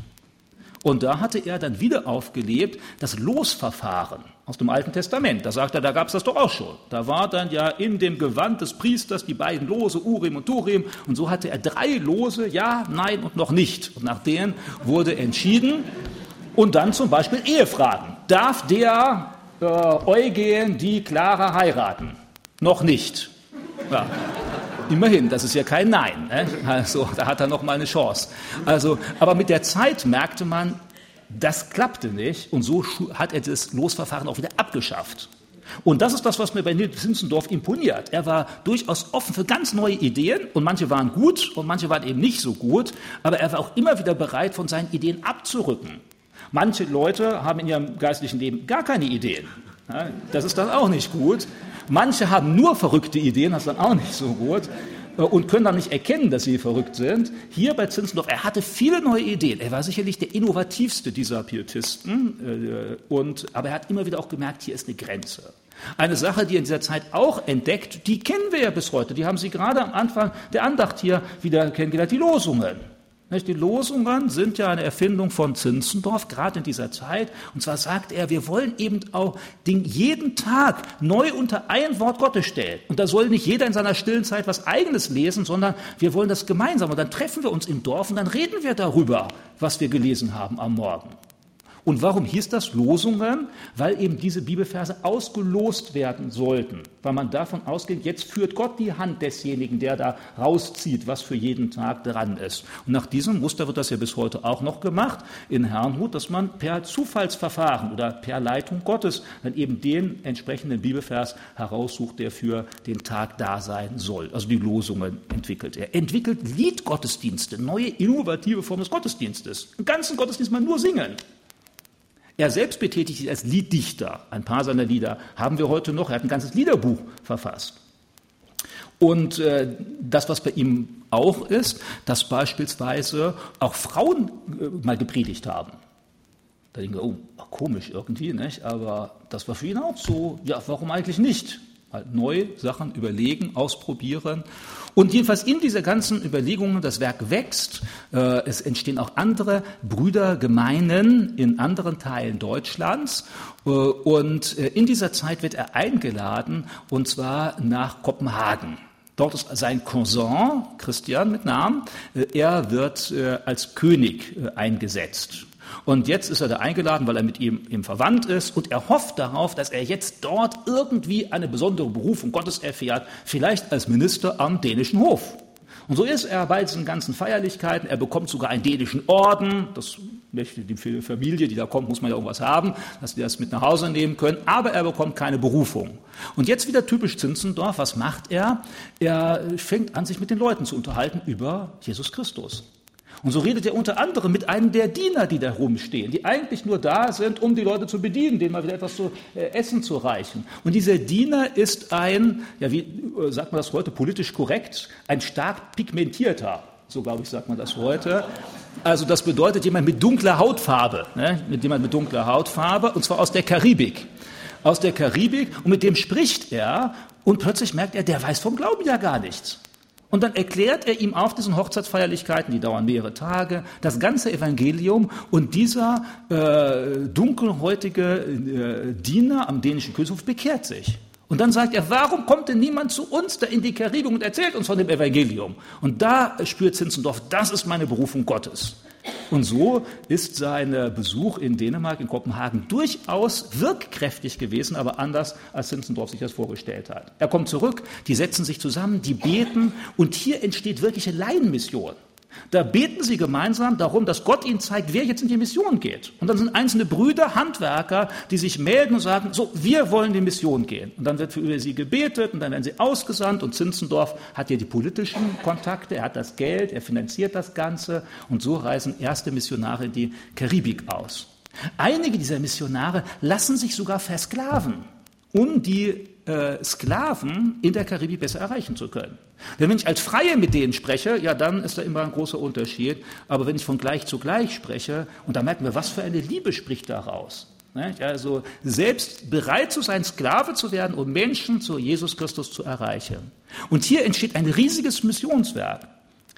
Und da hatte er dann wieder aufgelebt, das Losverfahren aus dem Alten Testament. Da sagt er, da gab es das doch auch schon. Da war dann ja in dem Gewand des Priesters die beiden Lose, Urim und Thurim. Und so hatte er 3 Lose, ja, nein und noch nicht. Und nach denen wurde entschieden. Und dann zum Beispiel Ehefragen. Darf der Eugen die Clara heiraten? Noch nicht. Ja. Immerhin, das ist ja kein Nein. Ne? Also da hat er noch mal eine Chance. Also, aber mit der Zeit merkte man, das klappte nicht. Und so hat er das Losverfahren auch wieder abgeschafft. Und das ist das, was mir bei Zinzendorf imponiert. Er war durchaus offen für ganz neue Ideen und manche waren gut und manche waren eben nicht so gut. Aber er war auch immer wieder bereit, von seinen Ideen abzurücken. Manche Leute haben in ihrem geistlichen Leben gar keine Ideen. Das ist dann auch nicht gut. Manche haben nur verrückte Ideen, das ist dann auch nicht so gut. Und können dann nicht erkennen, dass sie verrückt sind. Hier bei Zinzendorf, er hatte viele neue Ideen. Er war sicherlich der innovativste dieser Pietisten. Aber er hat immer wieder auch gemerkt, hier ist eine Grenze. Eine Sache, die er in dieser Zeit auch entdeckt, die kennen wir ja bis heute. Die haben Sie gerade am Anfang der Andacht hier wieder kennengelernt, die Losungen. Die Losungen sind ja eine Erfindung von Zinzendorf, gerade in dieser Zeit. Und zwar sagt er, wir wollen eben auch jeden Tag neu unter ein Wort Gottes stellen. Und da soll nicht jeder in seiner stillen Zeit was Eigenes lesen, sondern wir wollen das gemeinsam. Und dann treffen wir uns im Dorf und dann reden wir darüber, was wir gelesen haben am Morgen. Und warum hieß das Losungen? Weil eben diese Bibelverse ausgelost werden sollten. Weil man davon ausgeht, jetzt führt Gott die Hand desjenigen, der da rauszieht, was für jeden Tag dran ist. Und nach diesem Muster wird das ja bis heute auch noch gemacht in Herrnhut, dass man per Zufallsverfahren oder per Leitung Gottes dann eben den entsprechenden Bibelvers heraussucht, der für den Tag da sein soll. Also die Losungen entwickelt er. Entwickelt Liedgottesdienste, neue innovative Formen des Gottesdienstes. Im ganzen Gottesdienst mal nur singen. Er selbst betätigt sich als Lieddichter. Ein paar seiner Lieder haben wir heute noch. Er hat ein ganzes Liederbuch verfasst. Und das, was bei ihm auch ist, dass beispielsweise auch Frauen mal gepredigt haben. Da denken wir, oh, komisch irgendwie, nicht? Aber das war für ihn auch so. Ja, warum eigentlich nicht? Halt neue Sachen überlegen, ausprobieren. Und jedenfalls in dieser ganzen Überlegungen, das Werk wächst, es entstehen auch andere Brüdergemeinden in anderen Teilen Deutschlands. Und in dieser Zeit wird er eingeladen, und zwar nach Kopenhagen. Dort ist sein Cousin, Christian mit Namen, er wird als König eingesetzt. Und jetzt ist er da eingeladen, weil er mit ihm verwandt ist und er hofft darauf, dass er jetzt dort irgendwie eine besondere Berufung Gottes erfährt, vielleicht als Minister am dänischen Hof. Und so ist er bei diesen ganzen Feierlichkeiten. Er bekommt sogar einen dänischen Orden. Das möchte die Familie, die da kommt, muss man ja irgendwas haben, dass die das mit nach Hause nehmen können. Aber er bekommt keine Berufung. Und jetzt wieder typisch Zinzendorf. Was macht er? Er fängt an, sich mit den Leuten zu unterhalten über Jesus Christus. Und so redet er unter anderem mit einem der Diener, die da rumstehen, die eigentlich nur da sind, um die Leute zu bedienen, denen mal wieder etwas zu essen zu reichen. Und dieser Diener ist ein, ja, wie sagt man das heute politisch korrekt, ein stark pigmentierter, so glaube ich, sagt man das heute. Also das bedeutet jemand mit dunkler Hautfarbe, und zwar aus der Karibik. Aus der Karibik, und mit dem spricht er, und plötzlich merkt er, der weiß vom Glauben ja gar nichts. Und dann erklärt er ihm auf diesen Hochzeitsfeierlichkeiten, die dauern mehrere Tage, das ganze Evangelium, und dieser dunkelhäutige Diener am dänischen Königshof bekehrt sich. Und dann sagt er, warum kommt denn niemand zu uns da in die Karibik und erzählt uns von dem Evangelium? Und da spürt Zinzendorf, das ist meine Berufung Gottes. Und so ist sein Besuch in Dänemark, in Kopenhagen, durchaus wirkkräftig gewesen, aber anders, als Zinzendorf sich das vorgestellt hat. Er kommt zurück, die setzen sich zusammen, die beten, und hier entsteht wirkliche Laienmission. Da beten sie gemeinsam darum, dass Gott ihnen zeigt, wer jetzt in die Mission geht. Und dann sind einzelne Brüder, Handwerker, die sich melden und sagen, so, wir wollen in die Mission gehen. Und dann wird für sie gebetet, und dann werden sie ausgesandt, und Zinzendorf hat ja die politischen Kontakte, er hat das Geld, er finanziert das Ganze, und so reisen erste Missionare in die Karibik aus. Einige dieser Missionare lassen sich sogar versklaven, um die Sklaven in der Karibik besser erreichen zu können. Denn wenn ich als Freie mit denen spreche, ja, dann ist da immer ein großer Unterschied. Aber wenn ich von gleich zu gleich spreche, und da merken wir, was für eine Liebe spricht daraus. Also selbst bereit zu sein, Sklave zu werden, um Menschen zu Jesus Christus zu erreichen. Und hier entsteht ein riesiges Missionswerk.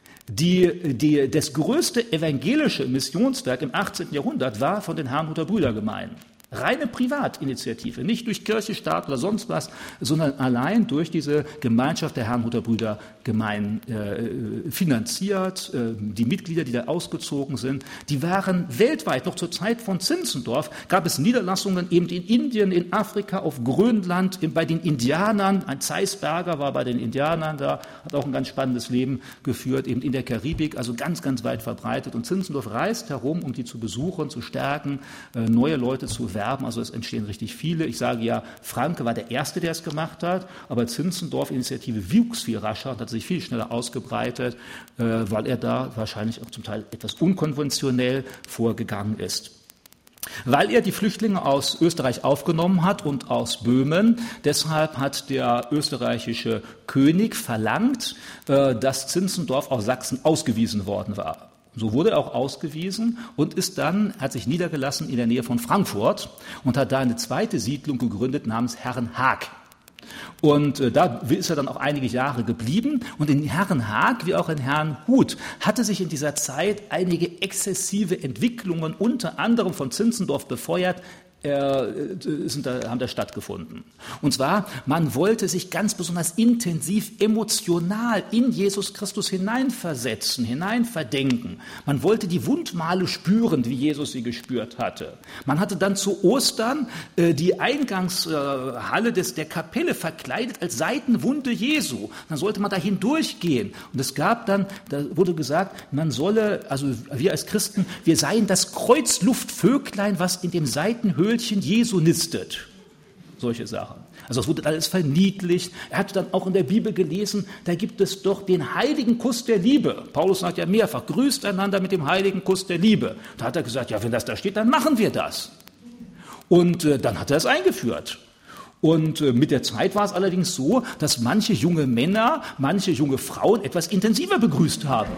Das größte evangelische Missionswerk im 18. Jahrhundert war von den Herrnhuter Brüdergemeinden. Reine Privatinitiative, nicht durch Kirche, Staat oder sonst was, sondern allein durch diese Gemeinschaft der Herrnhuter Brüdergemeinden finanziert. Die Mitglieder, die da ausgezogen sind, die waren weltweit, noch zur Zeit von Zinzendorf, gab es Niederlassungen eben in Indien, in Afrika, auf Grönland, bei den Indianern. Ein Zeisberger war bei den Indianern da, hat auch ein ganz spannendes Leben geführt, eben in der Karibik, also ganz, ganz weit verbreitet. Und Zinzendorf reist herum, um die zu besuchen, zu stärken, neue Leute zu werben. Also es entstehen richtig viele. Ich sage ja, Franke war der Erste, der es gemacht hat, aber Zinzendorf-Initiative wuchs viel rascher und hat sich viel schneller ausgebreitet, weil er da wahrscheinlich auch zum Teil etwas unkonventionell vorgegangen ist. Weil er die Flüchtlinge aus Österreich aufgenommen hat und aus Böhmen, deshalb hat der österreichische König verlangt, dass Zinzendorf aus Sachsen ausgewiesen worden war. So wurde er auch ausgewiesen und hat sich niedergelassen in der Nähe von Frankfurt und hat da eine zweite Siedlung gegründet namens Herrenhaag. Und da ist er dann auch einige Jahre geblieben. Und in Herrenhaag wie auch in Herrnhut hatte sich in dieser Zeit einige exzessive Entwicklungen, unter anderem von Zinzendorf befeuert, haben da stattgefunden. Und zwar, man wollte sich ganz besonders intensiv emotional in Jesus Christus hineinversetzen, hineinverdenken. Man wollte die Wundmale spüren, wie Jesus sie gespürt hatte. Man hatte dann zu Ostern die Eingangshalle der Kapelle verkleidet als Seitenwunde Jesu. Dann sollte man da hindurchgehen. Und es gab dann, da wurde gesagt, man solle, also wir als Christen, wir seien das Kreuzluftvöglein, was in dem Seitenhöhlchen Jesu nistet. Solche Sachen. Also es wurde alles verniedlicht. Er hatte dann auch in der Bibel gelesen, da gibt es doch den heiligen Kuss der Liebe. Paulus sagt ja mehrfach, grüßt einander mit dem heiligen Kuss der Liebe. Da hat er gesagt, ja, wenn das da steht, dann machen wir das. Und dann hat er es eingeführt. Und mit der Zeit war es allerdings so, dass manche junge Männer, manche junge Frauen etwas intensiver begrüßt haben.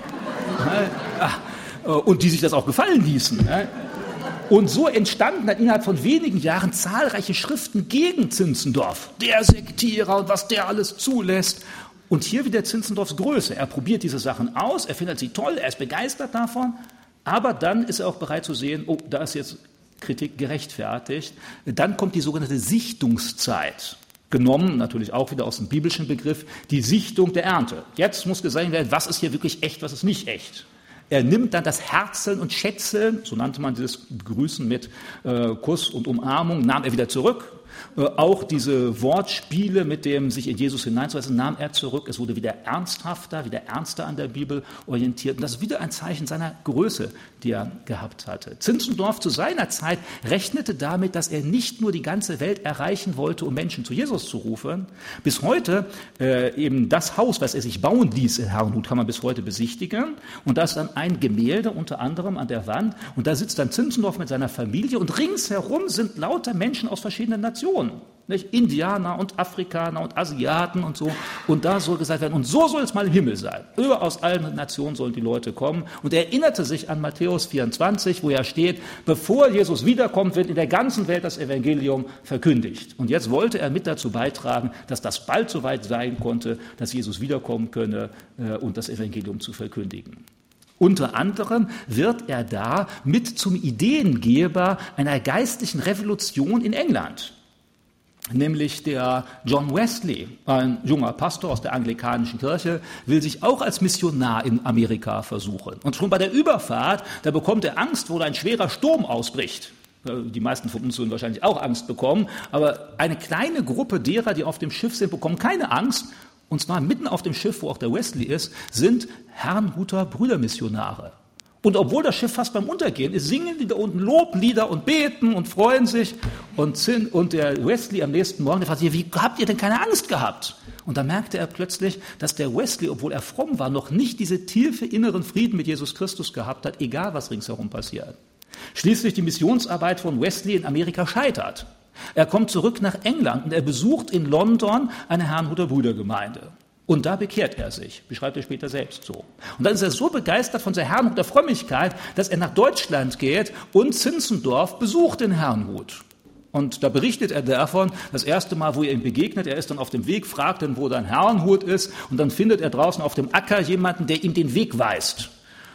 Und die sich das auch gefallen ließen. Und so entstanden dann innerhalb von wenigen Jahren zahlreiche Schriften gegen Zinzendorf. Der Sektierer und was der alles zulässt. Und hier wieder Zinzendorfs Größe. Er probiert diese Sachen aus, er findet sie toll, er ist begeistert davon. Aber dann ist er auch bereit zu sehen, oh, da ist jetzt Kritik gerechtfertigt. Dann kommt die sogenannte Sichtungszeit. Genommen, natürlich auch wieder aus dem biblischen Begriff, die Sichtung der Ernte. Jetzt muss gesehen werden, was ist hier wirklich echt, was ist nicht echt. Er nimmt dann das Herzeln und Schätzeln, so nannte man dieses Begrüßen mit Kuss und Umarmung, nahm er wieder zurück. Auch diese Wortspiele mit dem sich in Jesus hineinzuweisen, nahm er zurück. Es wurde wieder ernsthafter, wieder ernster an der Bibel orientiert. Und das ist wieder ein Zeichen seiner Größe, die er gehabt hatte. Zinzendorf zu seiner Zeit rechnete damit, dass er nicht nur die ganze Welt erreichen wollte, um Menschen zu Jesus zu rufen. Bis heute eben das Haus, was er sich bauen ließ in Herrnhut, kann man bis heute besichtigen. Und da ist dann ein Gemälde unter anderem an der Wand. Und da sitzt dann Zinzendorf mit seiner Familie. Und ringsherum sind lauter Menschen aus verschiedenen Nationen. Nicht? Indianer und Afrikaner und Asiaten und so. Und da soll gesagt werden, und so soll es mal im Himmel sein. Aus allen Nationen sollen die Leute kommen. Und er erinnerte sich an Matthäus 24, wo ja steht, bevor Jesus wiederkommt, wird in der ganzen Welt das Evangelium verkündigt. Und jetzt wollte er mit dazu beitragen, dass das bald so weit sein konnte, dass Jesus wiederkommen könne und das Evangelium zu verkündigen. Unter anderem wird er da mit zum Ideengeber einer geistlichen Revolution in England. Nämlich der John Wesley, ein junger Pastor aus der anglikanischen Kirche, will sich auch als Missionar in Amerika versuchen. Und schon bei der Überfahrt, da bekommt er Angst, wo ein schwerer Sturm ausbricht. Die meisten von uns würden wahrscheinlich auch Angst bekommen, aber eine kleine Gruppe derer, die auf dem Schiff sind, bekommen keine Angst. Und zwar mitten auf dem Schiff, wo auch der Wesley ist, sind Herrnhuter Brüdermissionare. Und obwohl das Schiff fast beim Untergehen ist, singen die da unten Loblieder und beten und freuen sich. Und der Wesley am nächsten Morgen, der fragt sich, wie habt ihr denn keine Angst gehabt? Und da merkte er plötzlich, dass der Wesley, obwohl er fromm war, noch nicht diese tiefe inneren Frieden mit Jesus Christus gehabt hat, egal was ringsherum passiert. Schließlich die Missionsarbeit von Wesley in Amerika scheitert. Er kommt zurück nach England und er besucht in London eine Herrnhuter Brüdergemeinde. Und da bekehrt er sich, beschreibt er später selbst so. Und dann ist er so begeistert von der Herrnhuter Frömmigkeit, dass er nach Deutschland geht und Zinzendorf besucht in Herrnhut. Und da berichtet er davon, das erste Mal, wo er ihm begegnet, er ist dann auf dem Weg, fragt dann, wo dann Herrnhut ist, und dann findet er draußen auf dem Acker jemanden, der ihm den Weg weist.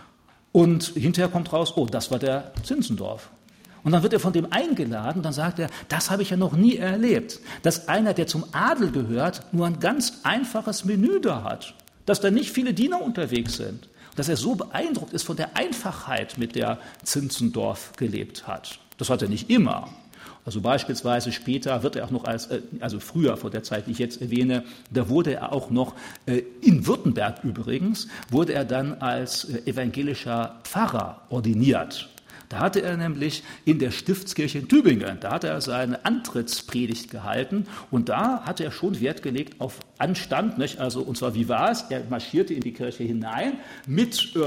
Und hinterher kommt raus, oh, das war der Zinzendorf. Und dann wird er von dem eingeladen und dann sagt er, das habe ich ja noch nie erlebt, dass einer, der zum Adel gehört, nur ein ganz einfaches Menü da hat, dass da nicht viele Diener unterwegs sind, dass er so beeindruckt ist von der Einfachheit, mit der Zinzendorf gelebt hat. Das hat er nicht immer. Also beispielsweise später wird er auch noch also früher vor der Zeit, die ich jetzt erwähne, da wurde er auch noch, in Württemberg übrigens, wurde er dann als evangelischer Pfarrer ordiniert. Da hatte er nämlich in der Stiftskirche in Tübingen, da hat er seine Antrittspredigt gehalten und da hatte er schon Wert gelegt auf Anstand, nicht? Also, und zwar, wie war es? Er marschierte in die Kirche hinein mit so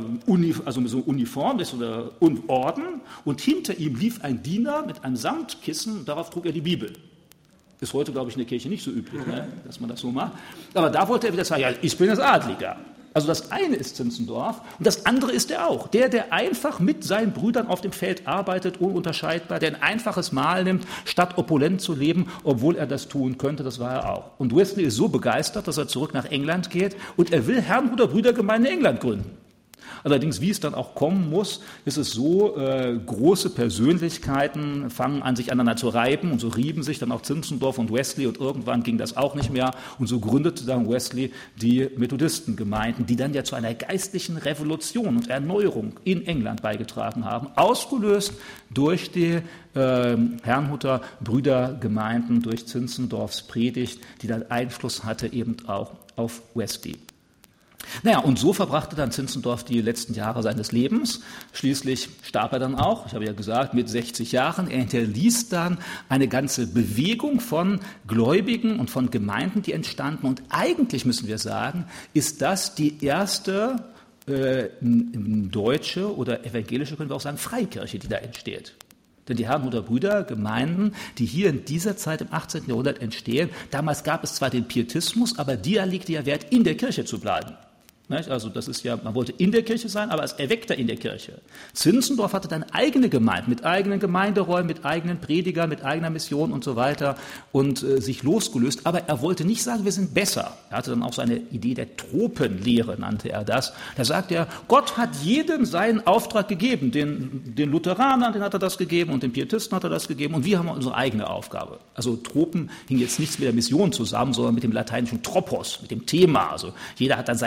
Uniform und Orden und hinter ihm lief ein Diener mit einem Samtkissen und darauf trug er die Bibel. Ist heute, glaube ich, in der Kirche nicht so üblich, ne? Dass man das so macht. Aber da wollte er wieder sagen, ja, ich bin das Adliger. Also das eine ist Zinzendorf und das andere ist er auch. Der einfach mit seinen Brüdern auf dem Feld arbeitet, ununterscheidbar, der ein einfaches Mahl nimmt, statt opulent zu leben, obwohl er das tun könnte, das war er auch. Und Wesley ist so begeistert, dass er zurück nach England geht und er will Herrnhuter Brüdergemeinde in England gründen. Allerdings, wie es dann auch kommen muss, ist es so, große Persönlichkeiten fangen an, sich aneinander zu reiben und so rieben sich dann auch Zinzendorf und Wesley und irgendwann ging das auch nicht mehr und so gründete dann Wesley die Methodistengemeinden, die dann ja zu einer geistlichen Revolution und Erneuerung in England beigetragen haben, ausgelöst durch die Herrnhuter Brüdergemeinden, durch Zinzendorfs Predigt, die dann Einfluss hatte eben auch auf Wesley. Naja, und so verbrachte dann Zinzendorf die letzten Jahre seines Lebens. Schließlich starb er dann auch, ich habe ja gesagt, mit 60 Jahren. Er hinterließ dann eine ganze Bewegung von Gläubigen und von Gemeinden, die entstanden. Und eigentlich müssen wir sagen, ist das die erste deutsche oder evangelische, können wir auch sagen, Freikirche, die da entsteht. Denn die Herrnhuter Brüdergemeinden, die hier in dieser Zeit im 18. Jahrhundert entstehen, damals gab es zwar den Pietismus, aber der legte ja Wert, in der Kirche zu bleiben. Also das ist ja, man wollte in der Kirche sein, aber als Erweckter in der Kirche. Zinzendorf hatte dann eigene Gemeinden, mit eigenen Gemeinderäumen, mit eigenen Predigern, mit eigener Mission und so weiter und sich losgelöst. Aber er wollte nicht sagen, wir sind besser. Er hatte dann auch seine Idee der Tropenlehre, nannte er das. Da sagte er, Gott hat jedem seinen Auftrag gegeben. Den Lutheranern, den hat er das gegeben und den Pietisten hat er das gegeben und wir haben unsere eigene Aufgabe. Also Tropen hing jetzt nichts mit der Mission zusammen, sondern mit dem lateinischen Tropos, mit dem Thema. Also jeder hat dann sein Thema,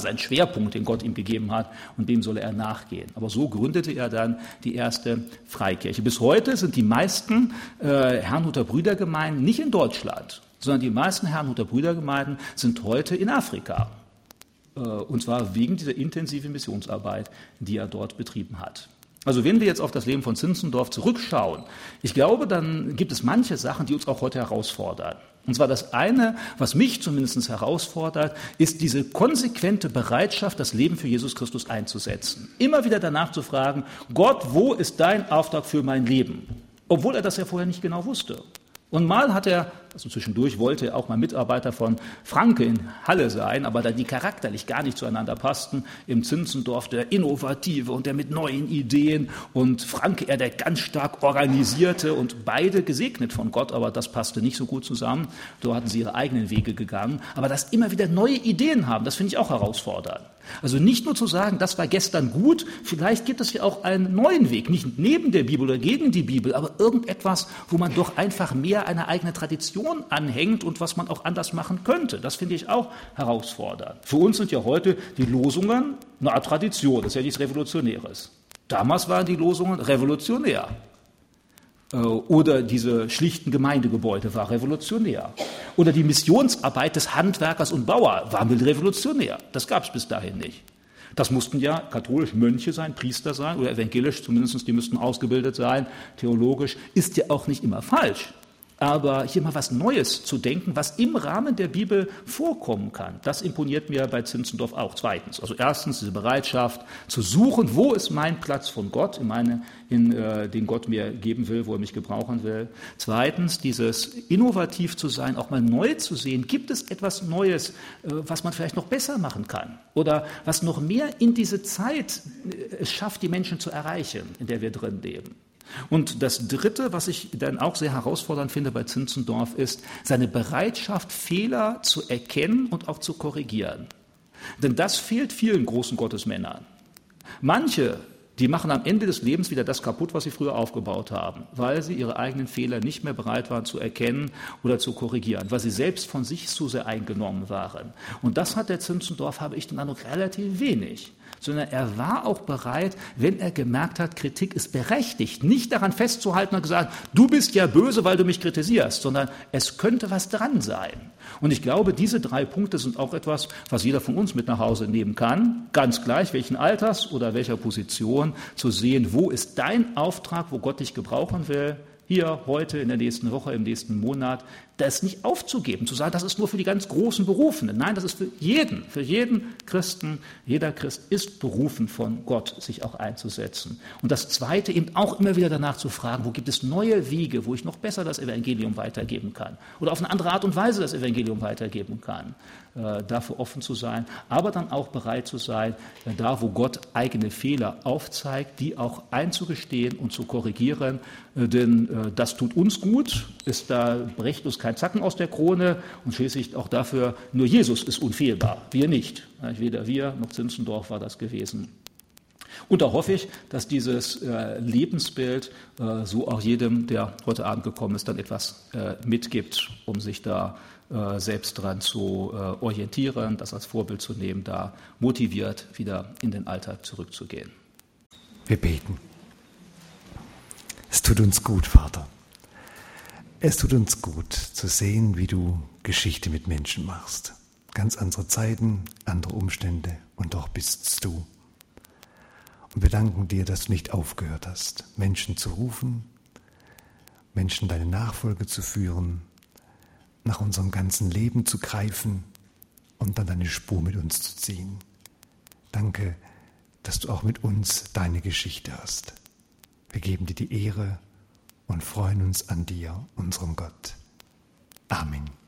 war sein Schwerpunkt, den Gott ihm gegeben hat, und dem solle er nachgehen. Aber so gründete er dann die erste Freikirche. Bis heute sind die meisten Herrnhuter Brüdergemeinden nicht in Deutschland, sondern die meisten Herrnhuter Brüdergemeinden sind heute in Afrika. Und zwar wegen dieser intensiven Missionsarbeit, die er dort betrieben hat. Also wenn wir jetzt auf das Leben von Zinzendorf zurückschauen, ich glaube, dann gibt es manche Sachen, die uns auch heute herausfordern. Und zwar das eine, was mich zumindest herausfordert, ist diese konsequente Bereitschaft, das Leben für Jesus Christus einzusetzen. Immer wieder danach zu fragen, Gott, wo ist dein Auftrag für mein Leben? Obwohl er das ja vorher nicht genau wusste. Und mal hat er, also zwischendurch wollte er auch mal Mitarbeiter von Franke in Halle sein, aber da die charakterlich gar nicht zueinander passten, im Zinzendorf der Innovative und der mit neuen Ideen und Franke eher der ganz stark organisierte und beide gesegnet von Gott, aber das passte nicht so gut zusammen. So hatten sie ihre eigenen Wege gegangen. Aber dass immer wieder neue Ideen haben, das finde ich auch herausfordernd. Also nicht nur zu sagen, das war gestern gut, vielleicht gibt es ja auch einen neuen Weg, nicht neben der Bibel oder gegen die Bibel, aber irgendetwas, wo man doch einfach mehr eine eigene Tradition anhängt und was man auch anders machen könnte. Das finde ich auch herausfordernd. Für uns sind ja heute die Losungen eine Art Tradition, das ist ja nichts Revolutionäres. Damals waren die Losungen revolutionär. Oder diese schlichten Gemeindegebäude war revolutionär. Oder die Missionsarbeit des Handwerkers und Bauer war revolutionär. Das gab es bis dahin nicht. Das mussten ja katholisch Mönche sein, Priester sein oder evangelisch, zumindest die müssten ausgebildet sein, theologisch. Ist ja auch nicht immer falsch. Aber hier mal was Neues zu denken, was im Rahmen der Bibel vorkommen kann, das imponiert mir bei Zinzendorf auch. Zweitens, also erstens diese Bereitschaft zu suchen, wo ist mein Platz von Gott, den Gott mir geben will, wo er mich gebrauchen will. Zweitens, dieses innovativ zu sein, auch mal neu zu sehen, gibt es etwas Neues, was man vielleicht noch besser machen kann oder was noch mehr in diese Zeit es schafft, die Menschen zu erreichen, in der wir drin leben. Und das Dritte, was ich dann auch sehr herausfordernd finde bei Zinzendorf, ist seine Bereitschaft, Fehler zu erkennen und auch zu korrigieren. Denn das fehlt vielen großen Gottesmännern. Manche, die machen am Ende des Lebens wieder das kaputt, was sie früher aufgebaut haben, weil sie ihre eigenen Fehler nicht mehr bereit waren zu erkennen oder zu korrigieren, weil sie selbst von sich zu sehr eingenommen waren. Und das hat der Zinzendorf, habe ich den Eindruck, relativ wenig. Sondern er war auch bereit, wenn er gemerkt hat, Kritik ist berechtigt, nicht daran festzuhalten und gesagt, du bist ja böse, weil du mich kritisierst, sondern es könnte was dran sein. Und ich glaube, diese 3 Punkte sind auch etwas, was jeder von uns mit nach Hause nehmen kann, ganz gleich welchen Alters oder welcher Position, zu sehen, wo ist dein Auftrag, wo Gott dich gebrauchen will, hier, heute, in der nächsten Woche, im nächsten Monat, das nicht aufzugeben, zu sagen, das ist nur für die ganz großen Berufenen. Nein, das ist für jeden Christen. Jeder Christ ist berufen von Gott, sich auch einzusetzen. Und das Zweite, eben auch immer wieder danach zu fragen, wo gibt es neue Wege, wo ich noch besser das Evangelium weitergeben kann oder auf eine andere Art und Weise das Evangelium weitergeben kann. Dafür offen zu sein, aber dann auch bereit zu sein, da wo Gott eigene Fehler aufzeigt, die auch einzugestehen und zu korrigieren, denn das tut uns gut, da bricht uns kein Zacken aus der Krone und schließlich auch dafür, nur Jesus ist unfehlbar, wir nicht. Weder wir noch Zinzendorf war das gewesen. Und da hoffe ich, dass dieses Lebensbild so auch jedem, der heute Abend gekommen ist, dann etwas mitgibt, um sich da selbst daran zu orientieren, das als Vorbild zu nehmen, da motiviert wieder in den Alltag zurückzugehen. Wir beten. Es tut uns gut, Vater. Es tut uns gut zu sehen, wie du Geschichte mit Menschen machst. Ganz andere Zeiten, andere Umstände und doch bist du. Und wir danken dir, dass du nicht aufgehört hast, Menschen zu rufen, Menschen deine Nachfolge zu führen, nach unserem ganzen Leben zu greifen und dann deine Spur mit uns zu ziehen. Danke, dass du auch mit uns deine Geschichte hast. Wir geben dir die Ehre und freuen uns an dir, unserem Gott. Amen.